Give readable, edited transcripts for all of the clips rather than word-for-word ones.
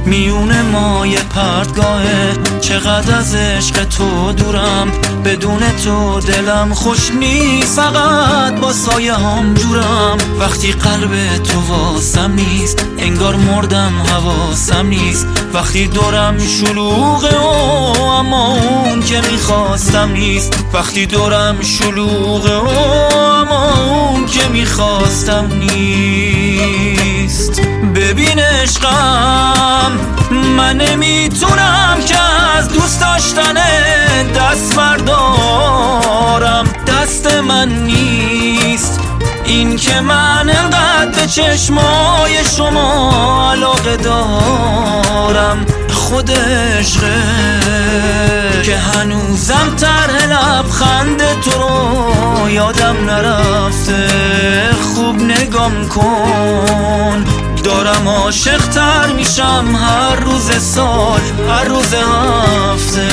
میونه مای پرتگاهه. چقدر از عشق تو دورم، بدون تو دلم خوش نیست، فقط با سایه هم جورم. وقتی قلب تو واسم نیست، انگار مردم حواسم نیست. وقتی دورم شلوغه اما اون که میخواستم نیست. وقتی دورم شلوغه اما اون که میخواستم نیست. ببین عشقم، من نمیتونم که از دوست داشتن دست بردارم. دست من نیست این که من انقدر به چشمای شما علاقه دارم. خود عشقه که هنوزم طرح لبخند تو رو یادم نرفته. خوب نگام کن، دارم عاشق تر میشم هر روز سال، هر روز هفته.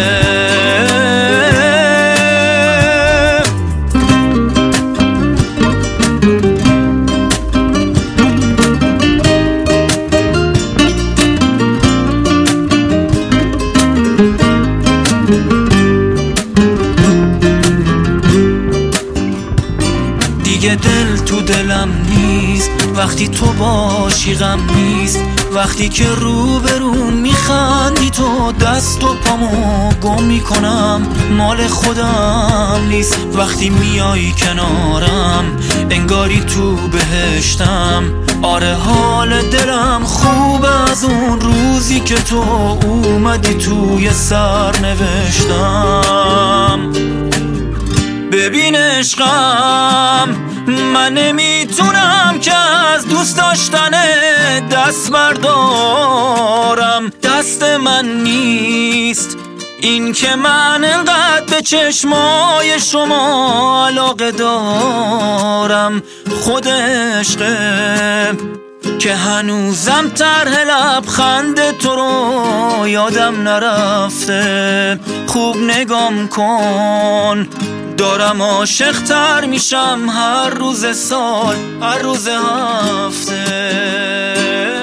دیگه دل تو دلم نیست وقتی تو باشی، غم نیست وقتی که روبرون میخندی تو. دست و پامو گم میکنم، مال خودم نیست. وقتی میای کنارم انگاری تو بهشتم. آره حال دلم خوب از اون روزی که تو اومدی توی سر نوشتم. ببین عشقم، من نمیتونم که از دوست داشتن دست بردارم. دست من نیست این که من انقدر به چشمای شما علاقه دارم. خود عشقه که هنوزم طرح لبخند تو رو یادم نرفته. خوب نگام کن، دارم عاشق تر میشم هر روز سال، هر روز هفته.